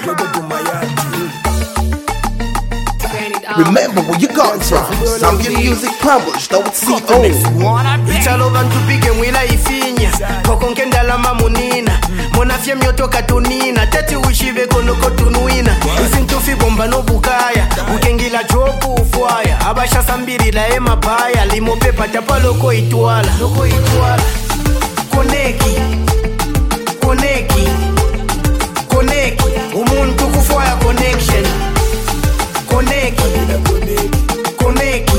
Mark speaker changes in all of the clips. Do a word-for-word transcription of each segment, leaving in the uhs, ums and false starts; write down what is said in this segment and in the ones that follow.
Speaker 1: Remember where you got from. Zambian music published, though it's C O.
Speaker 2: Italo bantu pike mwila ifinya Kokonke ndalama munina Monafye myoto katunina Tati ushive konoko tunuina Isintufi bomba no bukaya Ukengila jopu ufwaya Abasha sambiri la ema baya Limo pepa tapa loko ituala Loko ituala Koneki Koneki Koneki Umuntu kufwaya connection Koneki Koneki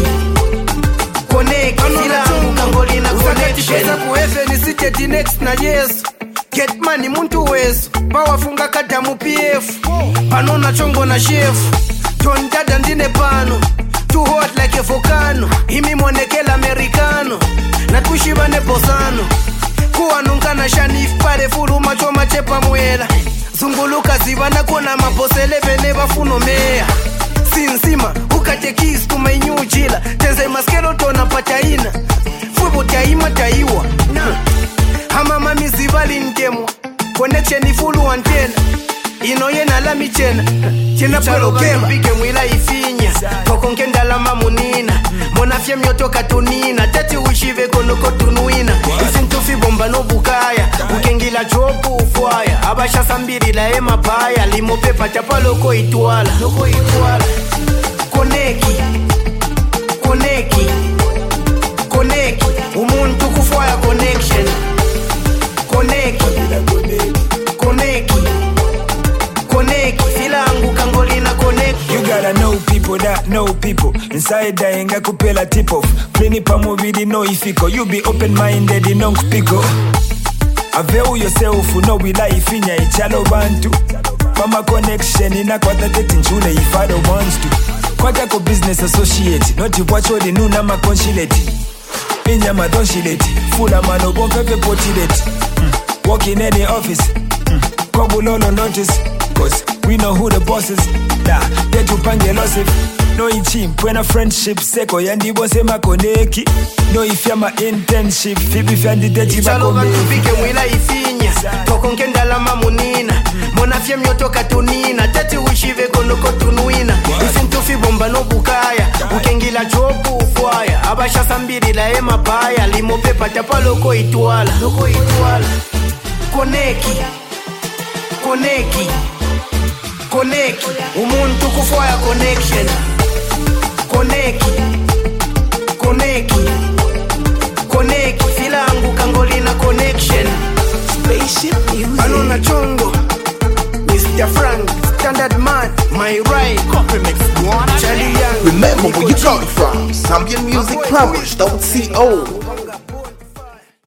Speaker 2: Koneki Sila mukangoli na connection Usakati kuefe ni siteti next na yesu Get money muntu wesu Pawafunga kadamu P F Pano na chongo na chef John dada ndine pano Too hot like a volcano Himi monekela americano Na kushiba ne posano Kuwa nunca na shanif pare furu macho machepa mwela Zunguluka zivana kona maposele vene bafuno mea Sinsima ukate keys to my new jila Tenze maskero tona pataina Fubo taima taiwa Hama mami zivali nkemo Connection ni fulu antena Inoye na lami chena Chena polo kema Pike mwila ifinya Kokonke ndalama munina Monafye myoto katunina Tati ushive konoko tunuina Isintufi bomba no bukaya Ukengila jopu ufwaya Abasha sambiri la ema baya Limo pepa tapa loko ituala Loko ituala Koneki Koneki Koneki Umuntu kufwaya connection Koneki Koneki Koneki Filangu kangoli na koneki
Speaker 3: You gotta know people that know people Inside daenga kupela tip off Pleni pamubidi no ifiko You be open minded inong piko Aveu yourself no wila ifinya ichalo bantu Mama connection ina kwa tateti nchule ifado wants to Kwata ko business associate Noti wacho di nuna makonshileti Inya madonshileti Fula mano bonpepe potileti mm. Walk in any office mm. Kobulolo notice Cause we know who the boss is Da, detu pange losif No ichi, mpwena friendship Seko yandi bose makoneki No ifya ma internship Fibi fyandi deji
Speaker 2: Ichalo bantu pike mwila ifinya Kokonke ndalama munina Monafye myoto katunina Tati ushive konoko tunuina Isintufi bomba no bukaya Ukengila jopu ufwaya Abasha sambiri la ema baya Limo pepa tapa loko ituala Loko ituala Koneki Koneki Koneki Umuntu kufwaya connection Koneki Koneki Koneki Filangu kangoli na connection Spaceship music Ano na chongo Mister Frank Standard man My right Copy mix Charlie Young
Speaker 1: Remember where you got from. Zambian music published, though it's C O.